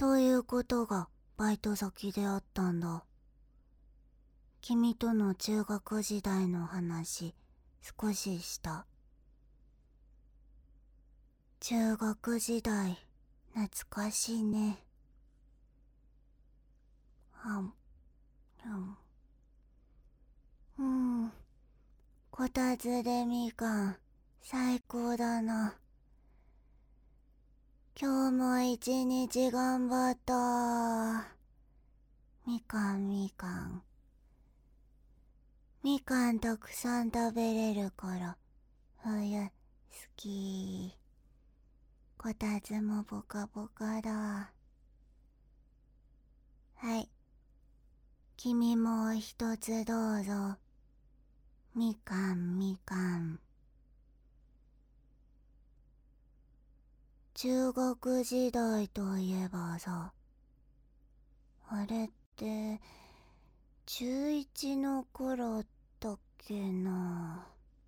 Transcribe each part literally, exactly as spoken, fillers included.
ということがバイト先であったんだ。君との中学時代の話少しした。中学時代懐かしいね。はんうん、うん、こたつでみかん最高だな。今日も一日頑張った。みかんみかんみかんたくさん食べれるから冬好き。こたつもポカポカだ。はい、君も一つどうぞ。みかんみかん。中学時代といえばさ、あれって中いちの頃だっけな。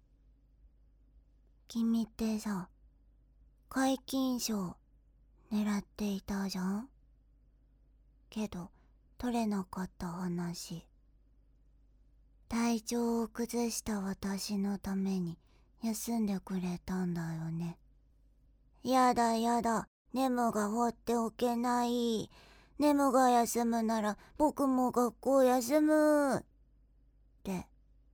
君ってさ、皆勤賞狙っていたじゃん。けど取れなかった話。体調を崩した私のために休んでくれたんだよね。やだやだ、ネムが放っておけない。ネムが休むなら僕も学校休むって。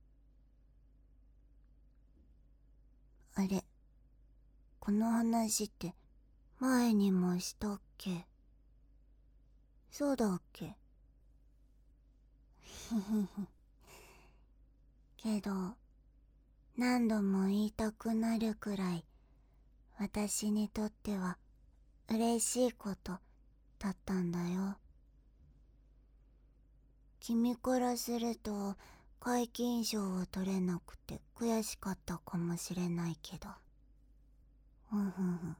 あれ、この話って前にもしたっけ？そうだっけ？けど何度も言いたくなるくらい私にとっては嬉しいことだったんだよ。君からすると皆勤賞を取れなくて悔しかったかもしれないけど、うんふんふん。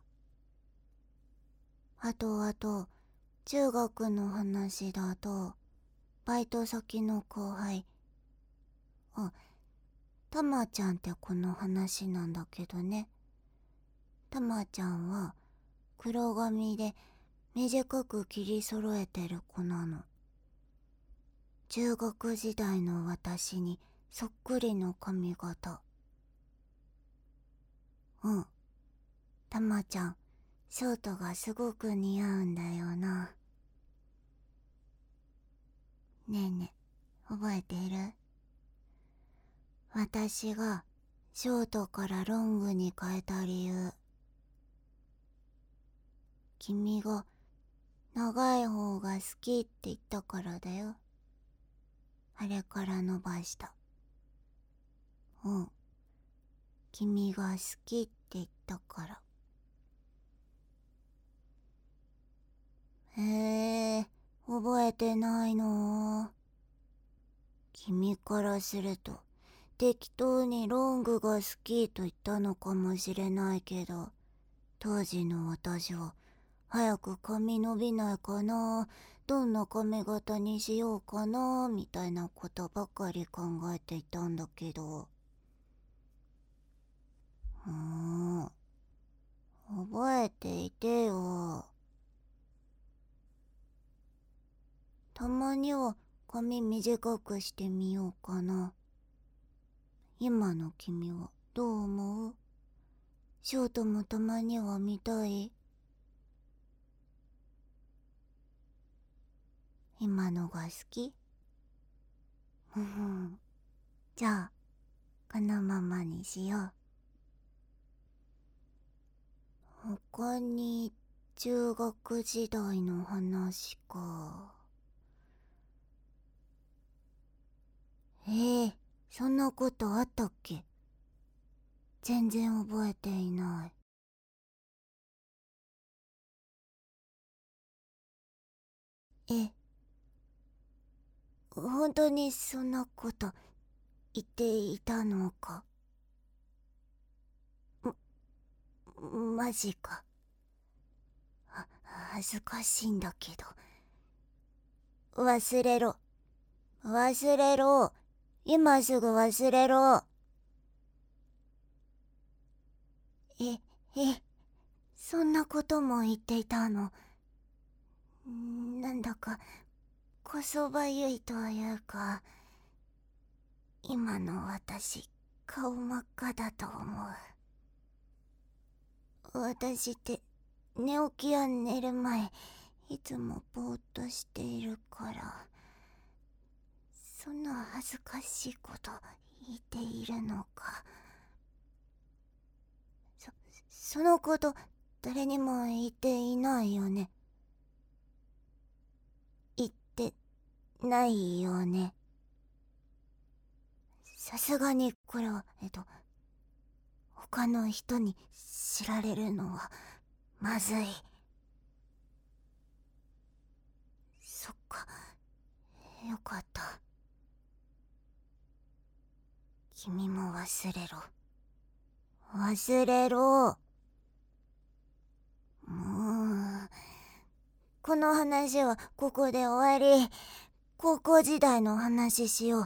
あとあと中学の話だと、バイト先の後輩、あ、たまちゃんってこの話なんだけどね。たまちゃんは黒髪で短く切り揃えてる子なの。中学時代の私にそっくりの髪型。うん、たまちゃんショートがすごく似合うんだよな。ねえねえ、覚えてる？私がショートからロングに変えた理由。君が長い方が好きって言ったからだよ。あれから伸ばした。うん、君が好きって言ったから。へえ、覚えてないの？君からすると適当にロングが好きと言ったのかもしれないけど、当時の私は早く髪伸びないかな、どんな髪型にしようかなみたいなことばかり考えていたんだけど。うーん、覚えていてよ。たまには髪短くしてみようかな。今の君はどう思う？ショートもたまには見たい？今のが好き？ふふん。じゃあこのままにしよう。他に中学時代の話か。えー、そんなことあったっけ？全然覚えていない。え、本当にそんなこと言っていたのか？マジか。は恥ずかしいんだけど。忘れろ。忘れろ。今すぐ忘れろ。え、え、そんなことも言っていたの？ なんだかこそばゆいというか、今の私顔真っ赤だと思う。私って寝起きや寝る前いつもぼーっとしているから、そんな恥ずかしいこと言っているのか。そそのこと誰にも言っていないよね。言ってないよね。さすがにこれはえっと他の人に知られるのはまずい。そっか、よかった。君も忘れろ。忘れろ。もうこの話はここで終わり。高校時代の話しよ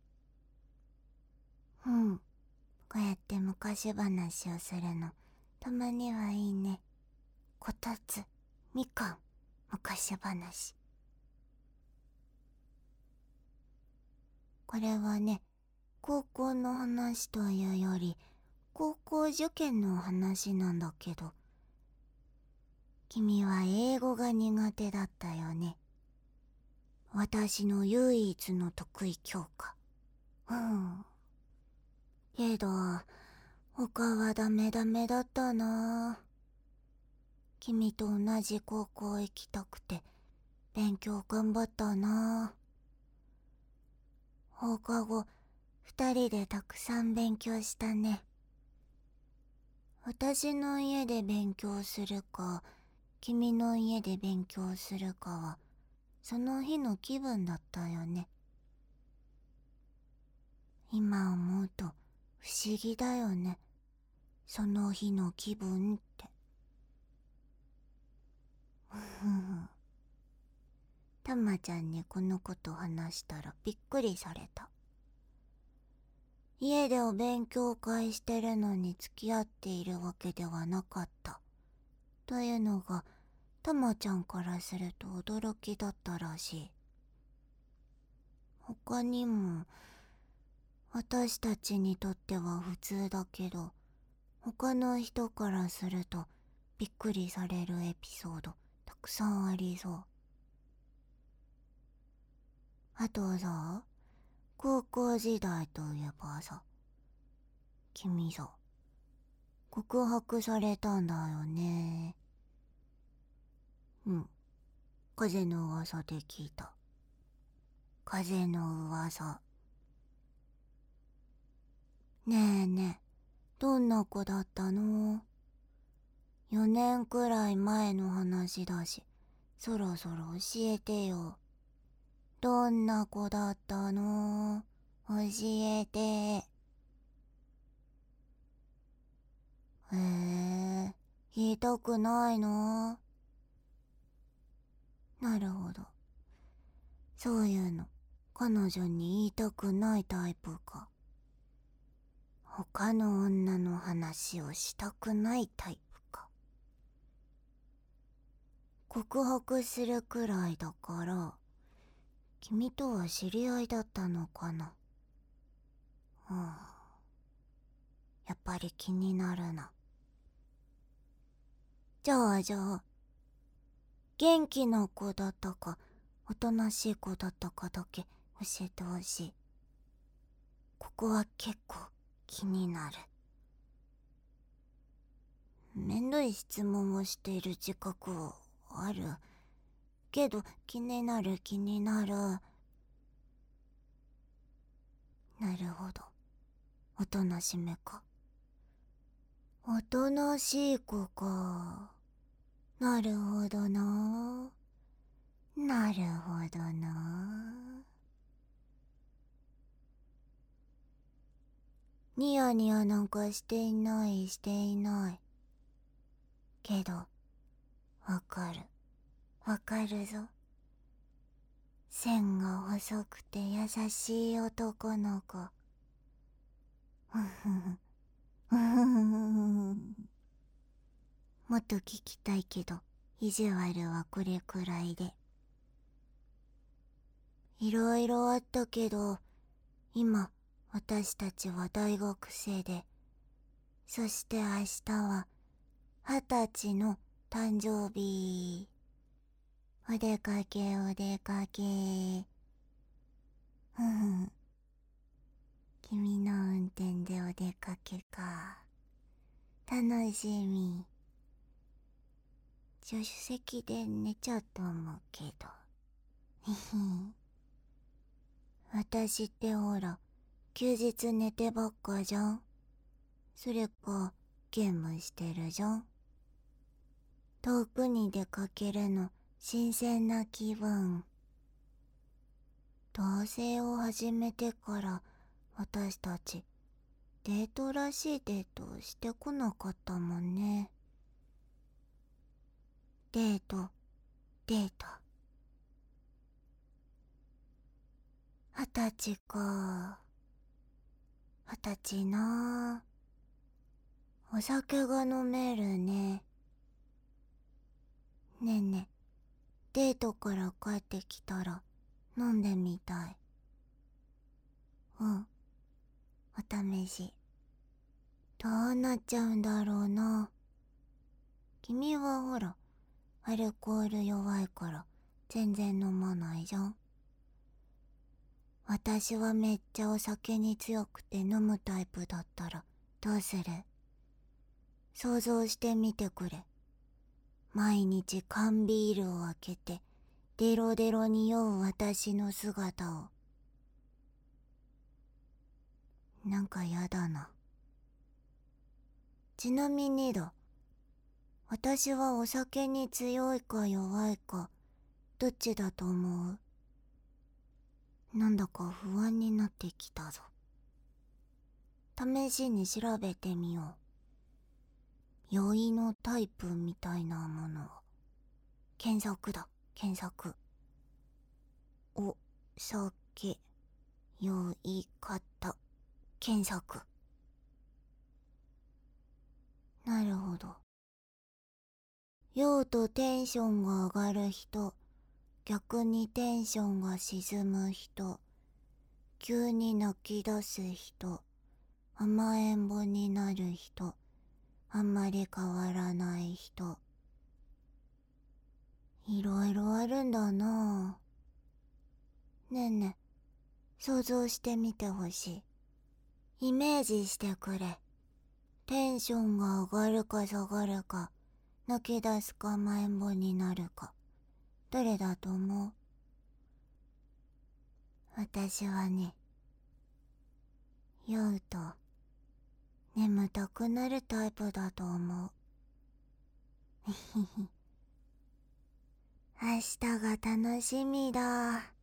う。うん、こうやって昔話をするのたまにはいいね。こたつ、みかん、昔話。これはね、高校の話というより高校受験の話なんだけど、君は英語が苦手だったよね。私の唯一の得意教科。うん。けど他はダメダメだったな。君と同じ高校行きたくて勉強頑張ったな。放課後二人でたくさん勉強したね。私の家で勉強するか君の家で勉強するかはその日の気分だったよね。今思うと不思議だよね、その日の気分って。たまちゃんにこのこと話したらびっくりされた。家でお勉強会してるのに付き合っているわけではなかったというのがたまちゃんからすると驚きだったらしい。他にも私たちにとっては普通だけど、他の人からするとびっくりされるエピソードたくさんありそう。あとさ、高校時代といえばさ、君さ、告白されたんだよね。うん、風の噂で聞いた。風の噂。ねえねえ、どんな子だったの？よねんくらい前の話だし、そろそろ教えてよ。どんな子だったの？教えて。へえ、言いたくないの？なるほど。そういうの、彼女に言いたくないタイプか。他の女の話をしたくないタイプか。告白するくらいだから、君とは知り合いだったのかな。うん。やっぱり気になるな。じゃあじゃあ、元気な子だったか、おとなしい子だったかだけ教えてほしい。ここは結構気になる。めんどい質問をしている自覚はある。けど気になる気になる。なるほど。おとなしめか。おとなしい子か。なるほどな。なるほどな。ニヤニヤなんかしていないしていない。けど、わかる。わかるぞ。線が細くて優しい男の子。ふふふ。ふふふ。もっと聞きたいけど、意地悪はこれくらいで。 いろいろあったけど、今私たちは大学生で、そして明日は二十歳の誕生日。お出かけお出かけ。ふふ。君の運転でお出かけか。楽しみ。助手席で寝ちゃうと思うけど。ひひ。私ってほら、休日寝てばっかじゃん。それか、ゲームしてるじゃん。遠くに出かけるの新鮮な気分。同棲を始めてから私たちデートらしいデートをしてこなかったもんね。デート、デート。二十歳か。二十歳なあ。お酒が飲めるね。ねえねえ、デートから帰ってきたら飲んでみたい。うん、お試し。どうなっちゃうんだろうな。君はほら、アルコール弱いから全然飲まないじゃん。私はめっちゃお酒に強くて飲むタイプだったらどうする？想像してみてくれ。毎日缶ビールを開けてデロデロに酔う私の姿を。なんかやだな。ちなみにだ、私はお酒に強いか弱いかどっちだと思う？なんだか不安になってきたぞ。試しに調べてみよう。酔いのタイプみたいなものを。検索だ、検索。お酒酔い方検索。なるほど。酔うとテンションが上がる人、逆にテンションが沈む人、急に泣き出す人、甘えん坊になる人、あんまり変わらない人。いろいろあるんだなぁ。ねえねえ、想像してみてほしい。イメージしてくれ。テンションが上がるか下がるか、泣き出すか甘えん坊になるか、どれだと思う？私はね、酔うと眠たくなるタイプだと思う。明日が楽しみだ。